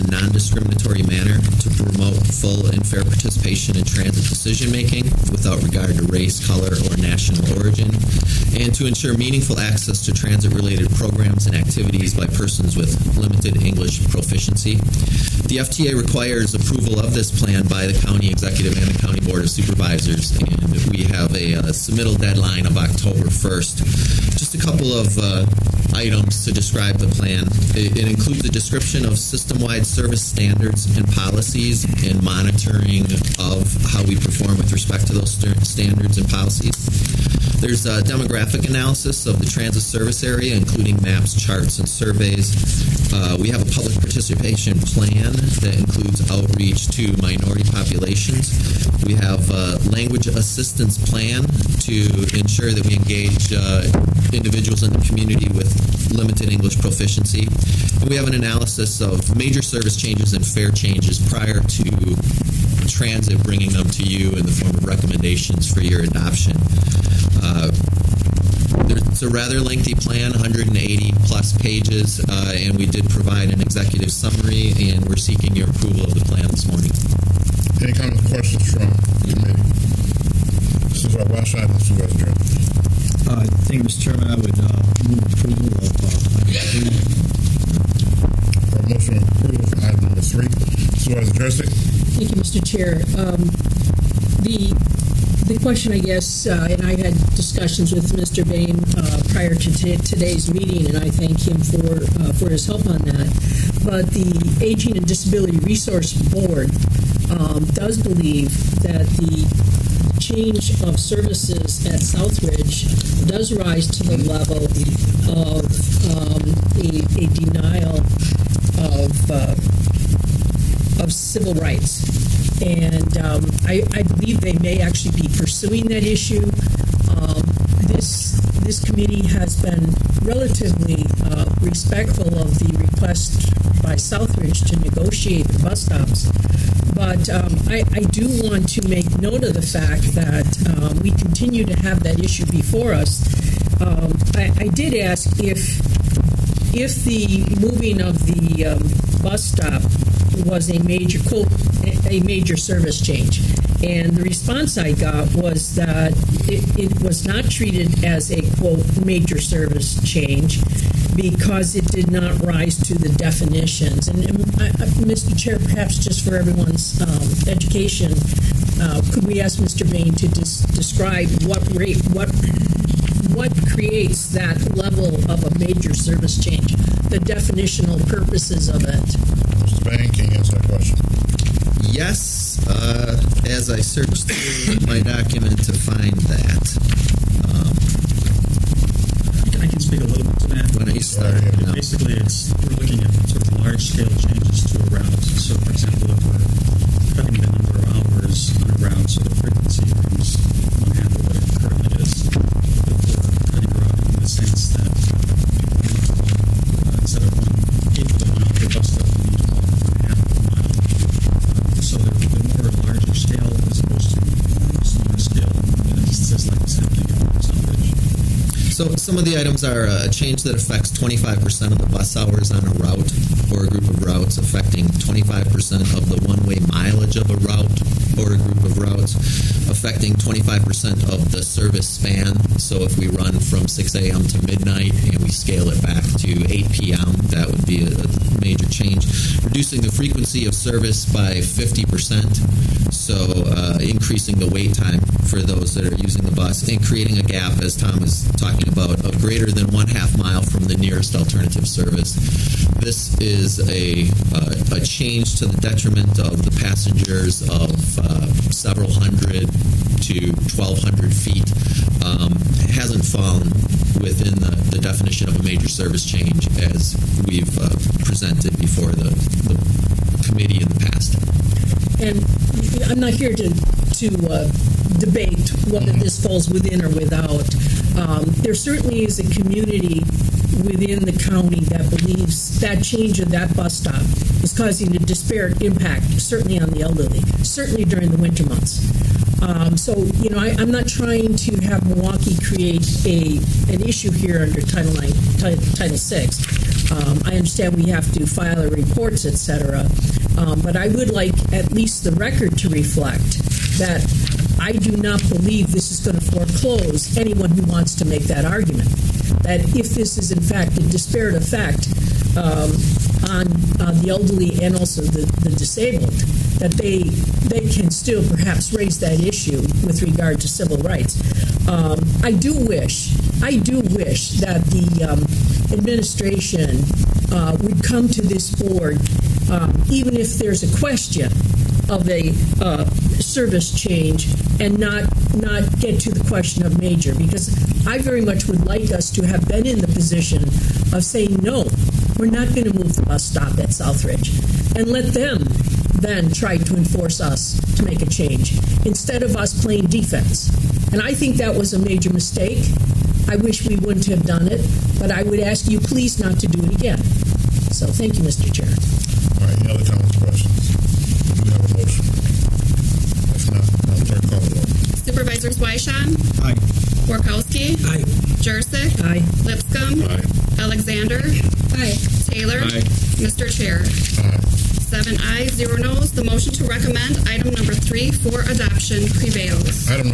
a non-discriminatory manner to promote full and fair participation in transit decision-making without regard to race, color, or national origin, and to ensure meaningful access to transit-related programs and activities by persons with limited English proficiency. The FTA requires approval of this plan by the County Executive and the County Board of Supervisors, and we have a submittal deadline of October 1st. Just a couple of items to describe the plan. It includes a description of system-wide service standards and policies and monitoring of how we perform with respect to those standards and policies. There's a demographic analysis of the transit service area, including maps, charts, and surveys. We have a public participation plan that includes outreach to minority populations. We have a language assistance plan to ensure that we engage individuals in the community with limited English proficiency. And we have an analysis of major service changes and fare changes prior to transit, bringing them to you in the form of recommendations for your adoption. It's a rather lengthy plan, 180 plus pages, and we did provide an executive summary, and we're seeking your approval of the plan this morning. Any comments or questions from the committee? Supervisor Washington and Supervisor Durant. Thank you, Mr. Chairman. I would move approval of item 3. Motion to approve item number 3. Supervisor Durant. Thank you, Mr. Chair. The question, I guess, and I had discussions with Mr. Bain prior to today's meeting, and I thank him for his help on that. But the Aging and Disability Resource Board does believe that the change of services at Southridge does rise to the level of a denial of civil rights. And I believe they may actually be pursuing that issue. This committee has been relatively respectful of the request by Southridge to negotiate the bus stops. But I do want to make note of the fact that we continue to have that issue before us. I did ask if the moving of the bus stop was a major, quote, a major service change. And the response I got was that it was not treated as a, quote, major service change because it did not rise to the definitions. And Mr. Chair, perhaps just for everyone's education, could we ask Mr. Bain to describe what creates that level of a major service change, the definitional purposes of it? Mr. Bain, can you answer that question? Yes, as I searched through my document to find that. I can speak a little bit to that. When I start, Basically, we're looking at sort of large-scale changes to a route. So, for example, if we're cutting the number of hours on a route, so the frequency becomes one half of what it currently is. If we're cutting a route in the sense that instead of 1/8 of a mile per bus stop, we need to call it 1/2 of a mile. So they're more larger scale as opposed to smaller scale. And it's just like the same thing in Southridge. So some of the items are a change that affects 25% of the bus hours on a route or a group of routes, affecting 25% of the one-way mileage of a route or a group of routes, affecting 25% of the service span. So if we run from 6 a.m. to midnight and we scale it back to 8 p.m., that would be a major change. Reducing the frequency of service by 50%, so increasing the wait time for those that are using the bus, and creating a gap, as Tom is talking about, of greater than 1/2 mile from the nearest alternative service. This is a change to the detriment of the passengers of several hundred to 1,200 feet. It hasn't fallen within the definition of a major service change as we've presented before the committee in the past. And I'm not here to debate whether this falls within or without. There certainly is a community within the county that believes that change of that bus stop is causing a disparate impact, certainly on the elderly, certainly during the winter months. So, I'm not trying to have Milwaukee create an issue here under Title VI, I understand we have to file our reports, etc. But I would like at least the record to reflect that I do not believe this is going to foreclose anyone who wants to make that argument. That if this is in fact a disparate effect on the elderly and also the disabled, that they can still perhaps raise that issue with regard to civil rights. I do wish that the administration would come to this board, even if there's a question of a service change, and not get to the question of major, because I very much would like us to have been in the position of saying, no, we're not going to move the bus stop at Southridge, and let them then try to enforce us to make a change, instead of us playing defense. And I think that was a major mistake. I wish we wouldn't have done it, but I would ask you please not to do it again. So thank you, Mr. Chair. All right, any other comments or questions? Do we have a motion? If not, clerk call the roll. Supervisors Wyshawn, Aye. Borkowski, Aye. Jurassic, Aye. Lipscomb, Aye. Alexander, Taylor, Aye. Mr. Chair. Aye. 7 ayes, 0 noes. The motion to recommend item number 3 for adoption prevails. Item